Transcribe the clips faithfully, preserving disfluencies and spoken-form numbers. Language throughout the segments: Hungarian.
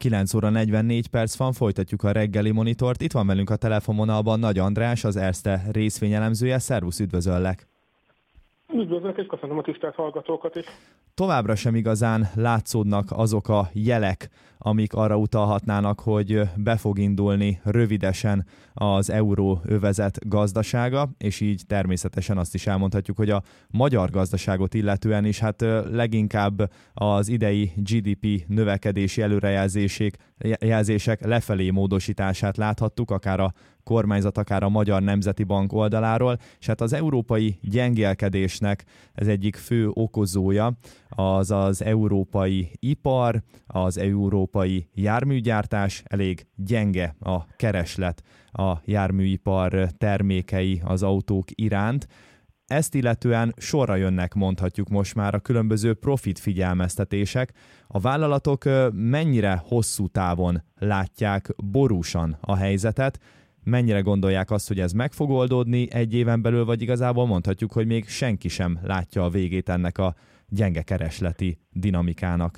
kilenc óra negyvennégy perc van, folytatjuk a reggeli monitort. Itt van velünk a telefonvonalban Nagy András, az Erste részvényelemzője. Szervusz, üdvözöllek! Üdvözlök, és köszönöm a tisztelt hallgatókat is. Továbbra sem igazán látszódnak azok a jelek, amik arra utalhatnának, hogy be fog indulni rövidesen az euróövezet gazdasága, és így természetesen azt is elmondhatjuk, hogy a magyar gazdaságot illetően is hát leginkább az idei gé dé pé növekedési előrejelzések lefelé módosítását láthattuk, akár a kormányzat, akár a Magyar Nemzeti Bank oldaláról, és hát az európai gyengélkedésnek ez egyik fő okozója az az európai ipar, az európai járműgyártás, elég gyenge a kereslet a járműipar termékei az autók iránt. Ezt illetően sorra jönnek, mondhatjuk most már, a különböző profit figyelmeztetések. A vállalatok mennyire hosszú távon látják borúsan a helyzetet, mennyire gondolják azt, hogy ez meg fog oldódni egy éven belül, vagy igazából mondhatjuk, hogy még senki sem látja a végét ennek a gyenge keresleti dinamikának?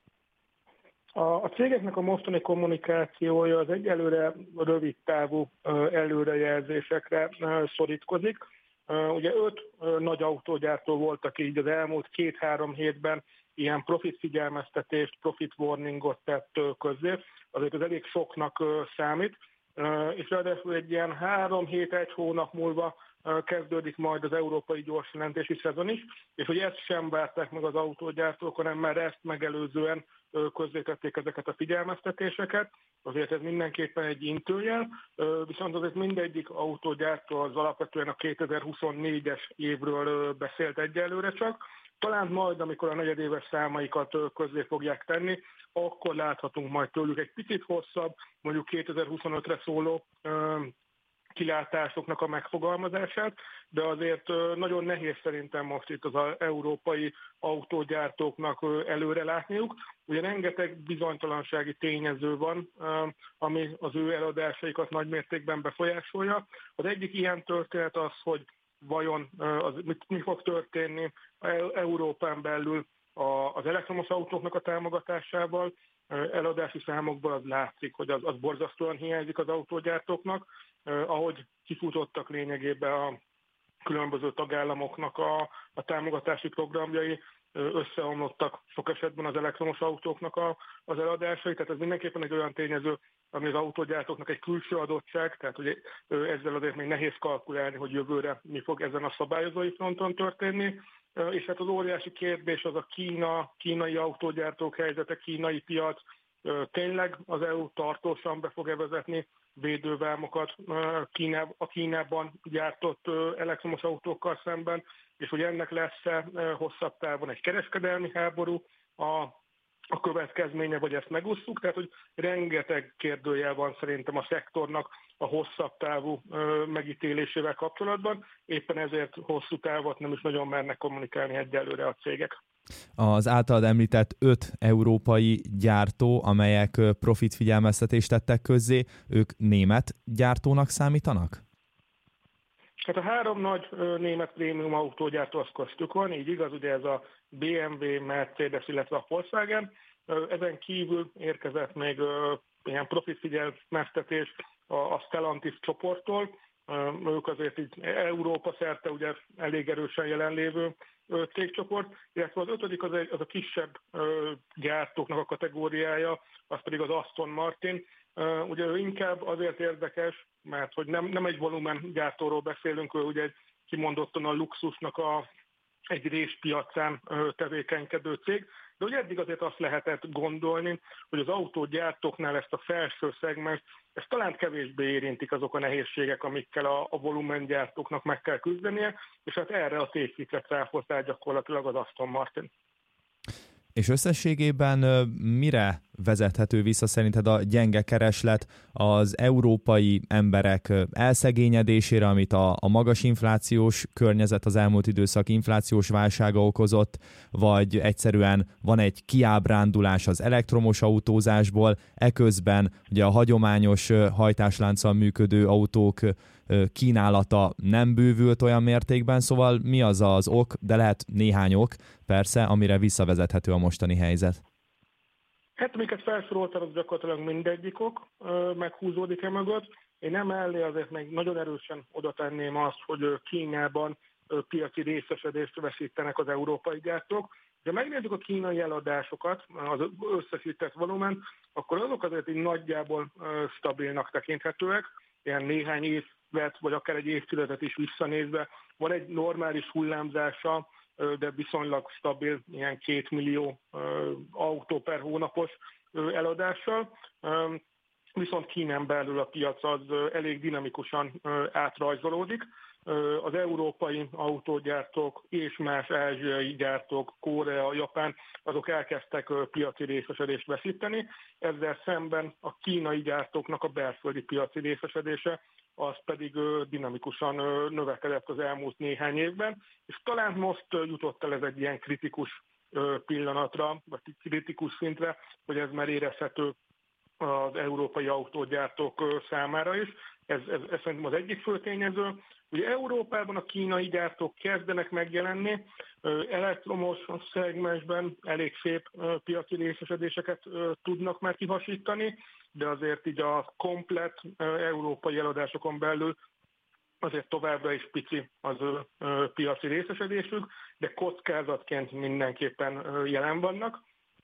A, a cégeknek a mostani kommunikációja az egyelőre rövid távú előrejelzésekre szorítkozik. Ugye öt nagy autógyártó voltak így az elmúlt két-három hétben ilyen profit figyelmeztetést, profit warningot tett közzé. Azért ez elég soknak számít. És ráadásul egy ilyen három hét, egy hónap múlva kezdődik majd az európai gyorsjelentési szezon is, és hogy ezt sem várták meg az autógyártók, hanem már ezt megelőzően közzétették ezeket a figyelmeztetéseket, azért ez mindenképpen egy intőjel, viszont azért mindegyik autógyártó az alapvetően a kétezer-huszonnégyes évről beszélt egyelőre csak. Talán majd, amikor a negyedéves számaikat közzé fogják tenni, akkor láthatunk majd tőlük egy picit hosszabb, mondjuk kétezer-huszonötre szóló kilátásoknak a megfogalmazását, de azért nagyon nehéz szerintem most itt az európai autógyártóknak előre látniuk. Ugye rengeteg bizonytalansági tényező van, ami az ő eladásaikat nagymértékben befolyásolja. Az egyik ilyen történet az, hogy vajon az, mit, mi fog történni Európán belül az elektromos autóknak a támogatásával. Eladási számokból az látszik, hogy az, az borzasztóan hiányzik az autógyártóknak, ahogy kifutottak lényegében a különböző tagállamoknak a, a támogatási programjai, összeomlottak sok esetben az elektromos autóknak a, az eladásai, tehát ez mindenképpen egy olyan tényező, ami az autógyártóknak egy külső adottság, tehát hogy ezzel azért még nehéz kalkulálni, hogy jövőre mi fog ezen a szabályozói fronton történni. És hát az óriási kérdés az a Kína, kínai autógyártók helyzete, kínai piac, tényleg az é u tartósan be fog-e vezetni védővámokat a Kínában gyártott elektromos autókkal szemben, és hogy ennek lesz-e hosszabb távon egy kereskedelmi háború a, a következménye, vagy ezt megússzuk. Tehát, hogy rengeteg kérdőjel van szerintem a szektornak a hosszabb távú megítélésével kapcsolatban, éppen ezért hosszú távot nem is nagyon mernek kommunikálni egyelőre a cégek. Az általad említett öt európai gyártó, amelyek profit figyelmeztetést tettek közzé, ők német gyártónak számítanak? Hát a három nagy német prémium autógyártó az köztük van, így igaz, ugye ez a bé em vé, Mercedes, illetve a Volkswagen. Ezen kívül érkezett még ilyen profit figyelmeztetés a Stellantis csoporttól. Ők azért így Európa szerte ugye elég erősen jelenlévő cégcsoport, illetve az ötödik az, egy, az a kisebb gyártóknak a kategóriája, az pedig az Aston Martin. Ugye ő inkább azért érdekes, mert hogy nem, nem egy volumen gyártóról beszélünk, ő ugye egy kimondottan a luxusnak a, egy részpiacán tevékenykedő cég, de ugye eddig azért azt lehetett gondolni, hogy az autógyártóknál ezt a felső szegmens, ezt talán kevésbé érintik azok a nehézségek, amikkel a, a volumengyártóknak meg kell küzdenie, és hát erre a tévhitre cáfolt el gyakorlatilag az Aston Martin. És összességében mire vezethető vissza szerinted a gyenge kereslet? Az európai emberek elszegényedésére, amit a, a magas inflációs környezet, az elmúlt időszak inflációs válsága okozott, vagy egyszerűen van egy kiábrándulás az elektromos autózásból, eközben ugye a hagyományos hajtáslánccal működő autók kínálata nem bővült olyan mértékben, szóval mi az az ok, de lehet néhány ok, persze, amire visszavezethető a mostani helyzet? Hát amiket felsoroltam, az gyakorlatilag mindegyikok meghúzódik e mögött. Én emellé azért még nagyon erősen oda tenném azt, hogy Kínában piaci részesedést veszítenek az európai gyártók. Ha megnézzük a kínai eladásokat, az összesített volument, akkor azok azért így nagyjából stabilnak tekinthetőek, ilyen néhány évet, vagy akár egy évtizedet is visszanézve. Van egy normális hullámzása, de viszonylag stabil, ilyen két millió autó per hónapos eladással. Viszont Kínán belül a piac az elég dinamikusan átrajzolódik. Az európai autógyártók és más ázsiai gyártók, Korea, Japán, azok elkezdtek piaci részesedést veszíteni. Ezzel szemben a kínai gyártóknak a belföldi piaci részesedése az pedig dinamikusan növekedett az elmúlt néhány évben, és talán most jutott el ez egy ilyen kritikus pillanatra, vagy kritikus szintre, hogy ez már érezhető az európai autógyártók számára is. Ez, ez, ez szerintem az egyik fő tényező. Ugye Európában a kínai gyártók kezdenek megjelenni, elektromos szegmensben elég szép piaci részesedéseket tudnak már kihasítani, de azért így a komplett európai eladásokon belül azért továbbra is pici az piaci részesedésük, de kockázatként mindenképpen jelen vannak,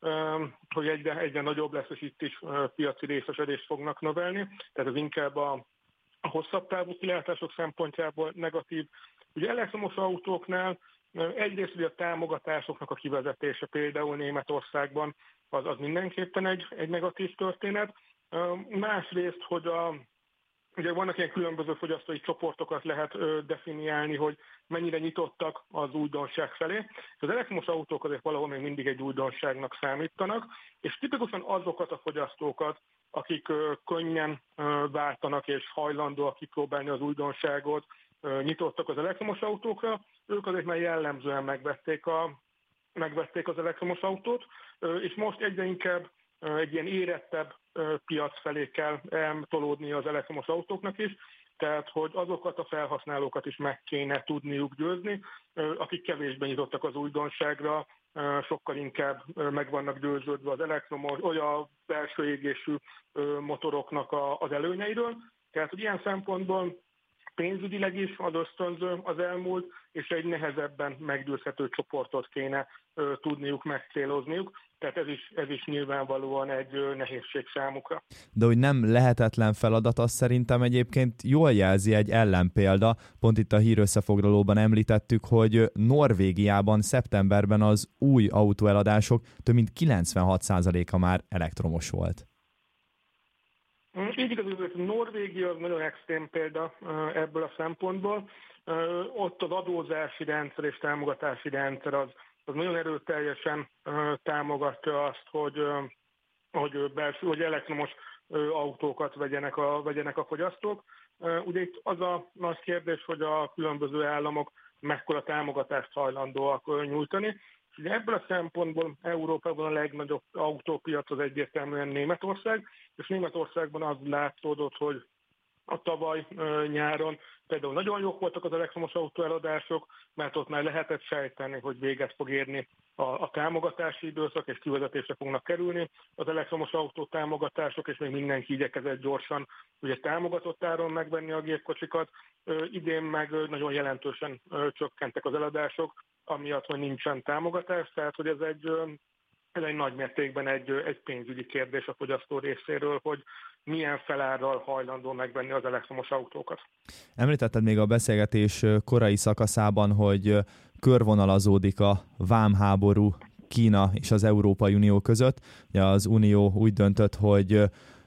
hogy egyre, egyre nagyobb lesz, és itt is piaci részesedést fognak növelni, tehát ez inkább a a hosszabb távú kilátások szempontjából negatív. Ugye elektromos autóknál egyrészt ugye a támogatásoknak a kivezetése például Németországban az, az mindenképpen egy, egy negatív történet. Másrészt, hogy a, ugye vannak ilyen különböző fogyasztói csoportokat lehet ö, definiálni, hogy mennyire nyitottak az újdonság felé. Az elektromos autók azért valahol még mindig egy újdonságnak számítanak, és tipikusan azokat a fogyasztókat, akik ö, könnyen ö, váltanak és hajlandóak kipróbálni az újdonságot, ö, nyitottak az elektromos autókra, ők azért már jellemzően megvették, a, megvették az elektromos autót, ö, és most egyre inkább egy ilyen érettebb piac felé kell eltolódni az elektromos autóknak is, tehát hogy azokat a felhasználókat is meg kéne tudniuk győzni, akik kevésbé nyitottak az újdonságra, sokkal inkább meg vannak győződve az elektromos, vagy a belső égésű motoroknak az előnyeiről. Tehát, hogy ilyen szempontból pénzügyileg is az ösztönző az elmúlt, és egy nehezebben meggyőzhető csoportot kéne ö, tudniuk megcélozniuk. Tehát ez is, ez is nyilvánvalóan egy ö, nehézség számukra. De hogy nem lehetetlen feladat, azt szerintem egyébként jól jelzi egy ellenpélda. Pont itt a hírösszefoglalóban említettük, hogy Norvégiában szeptemberben az új autóeladások több mint kilencvenhat százaléka már elektromos volt. Így igaz, hogy Norvégia az nagyon extrém példa ebből a szempontból. Ott az adózási rendszer és támogatási rendszer az, az nagyon erőteljesen támogatja azt, hogy, hogy, belső, hogy elektromos autókat vegyenek a, vegyenek a fogyasztók. Ugye itt az a nagy kérdés, hogy a különböző államok mekkora támogatást hajlandóak nyújtani. Ugye ebből a szempontból Európában a legnagyobb autópiac az egyértelműen Németország, és Németországban az látszódott, hogy a tavaly nyáron például nagyon jók voltak az elektromos autóeladások, mert ott már lehetett sejteni, hogy véget fog érni a, a támogatási időszak, és kivezetésre fognak kerülni az elektromos autó támogatások, és még mindenki igyekezett gyorsan ugye támogatott áron megvenni a gépkocsikat. Idén meg nagyon jelentősen csökkentek az eladások, amiatt, hogy nincsen támogatás, tehát hogy ez egy, ez egy nagy mértékben egy, egy pénzügyi kérdés a fogyasztó részéről, hogy milyen felárral hajlandó megvenni az elektromos autókat. Említetted még a beszélgetés korai szakaszában, hogy körvonalazódik a vámháború Kína és az Európai Unió között. Ugye az Unió úgy döntött, hogy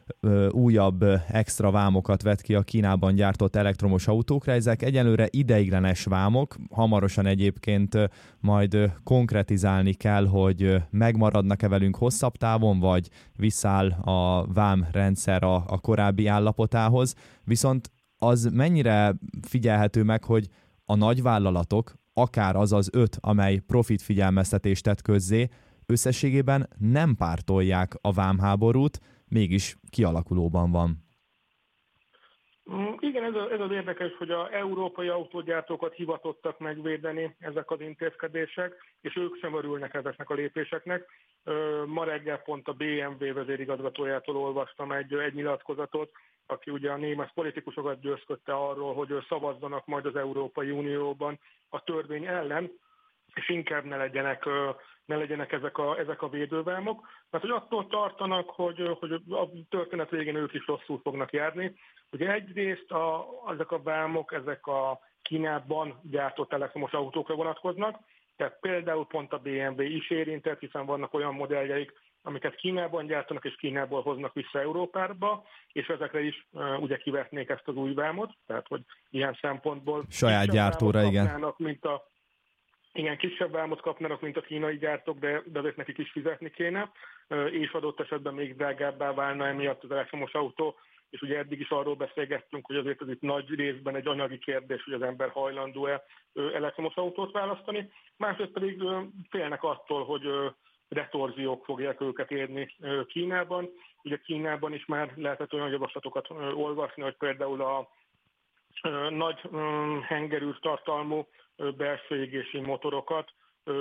újabb extra vámokat vet ki a Kínában gyártott elektromos autókra. Ezek egyelőre ideiglenes vámok, hamarosan egyébként majd konkretizálni kell, hogy megmaradnak-e velünk hosszabb távon, vagy visszáll a vámrendszer a, a korábbi állapotához. Viszont az mennyire figyelhető meg, hogy a nagyvállalatok, akár az az öt, amely profit figyelmeztetést tett közzé, összességében nem pártolják a vámháborút, mégis kialakulóban van. Igen, ez, a, ez az érdekes, hogy az európai autógyártókat hivatottak megvédeni ezek az intézkedések, és ők sem örülnek ezeknek a lépéseknek. Ma reggel pont a bé em vé vezérigazgatójától olvastam egy, egy nyilatkozatot, aki ugye a német politikusokat győzködte arról, hogy szavazzanak majd az Európai Unióban a törvény ellen, és inkább ne legyenek, ne legyenek ezek, a, ezek a védővámok, mert hogy attól tartanak, hogy, hogy a történet végén ők is rosszul fognak járni. Ugye egyrészt a, ezek a vámok, ezek a Kínában gyártott elektromos autókra vonatkoznak, tehát például pont a bé em vé is érintett, hiszen vannak olyan modelljeik, amiket Kínában gyártanak és Kínából hoznak vissza Európába, és ezekre is uh, ugye kivetnék ezt az új vámot, tehát hogy ilyen szempontból saját gyártóra, igen. Mint a Igen, kisebb vámot kapnának, mint a kínai gyártók, de, de azért nekik is fizetni kéne, és adott esetben még drágábbá válna emiatt az elektromos autó, és ugye eddig is arról beszélgettünk, hogy azért ez itt nagy részben egy anyagi kérdés, hogy az ember hajlandó-e elektromos autót választani. Másrészt pedig félnek attól, hogy retorziók fogják őket érni Kínában. Ugye Kínában is már lehetett olyan javaslatokat olvasni, hogy például a nagy hengerűs tartalmú belső égési motorokat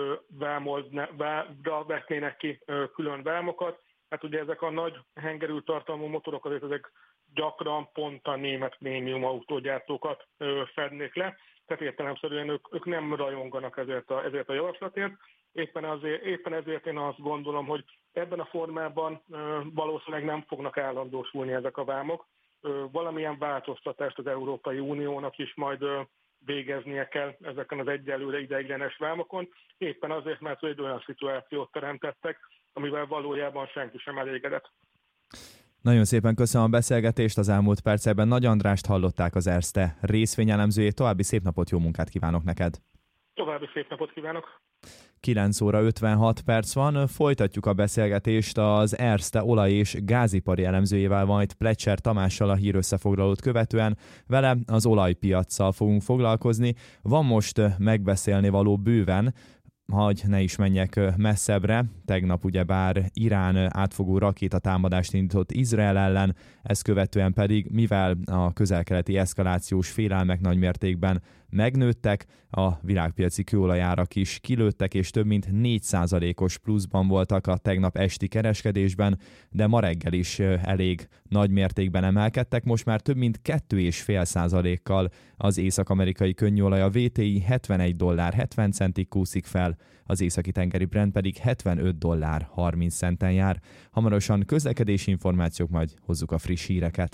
vámolna, vetnének ki külön vámokat. Hát ugye ezek a nagy hengerű tartalmú motorok azért ezek gyakran pont a német prémium autógyártókat fednék le, tehát értelemszerűen ők, ők nem rajonganak ezért a, ezért a javaslatért. Éppen, azért, éppen ezért én azt gondolom, hogy ebben a formában valószínűleg nem fognak állandósulni ezek a vámok. Valamilyen változtatást az Európai Uniónak is majd végeznie kell ezeken az egyelőre ideiglenes vámokon, éppen azért, mert egy olyan szituációt teremtettek, amivel valójában senki sem elégedett. Nagyon szépen köszönöm a beszélgetést, az elmúlt percekben Nagy Andrást hallották, az Erste részvényelemzőjét. További szép napot, jó munkát kívánok neked! További szép napot kívánok! kilenc óra ötvenhat perc van, folytatjuk a beszélgetést az Erste olaj- és gázipari elemzőjével, majd Plecser Tamással a hírösszefoglalót követően. Vele az olajpiaccal fogunk foglalkozni. Van most megbeszélni való bőven, hogy ne is menjek messzebbre. Tegnap ugyebár Irán átfogó rakétatámadást indított Izrael ellen, ezt követően pedig, mivel a közel-keleti eszkalációs félelmek nagy mértékben megnőttek, a világpiaci kőolajárak is kilőttek, és több mint négy százalékos pluszban voltak a tegnap esti kereskedésben, de ma reggel is elég nagy mértékben emelkedtek, most már több mint két egész öt százalékkal az észak-amerikai könnyűolaj, a vé té i hetvenegy dollár hetven centig kúszik fel, az északi tengeri Brent pedig hetvenöt dollár harminc centen jár. Hamarosan közlekedési információk, majd hozzuk a friss híreket.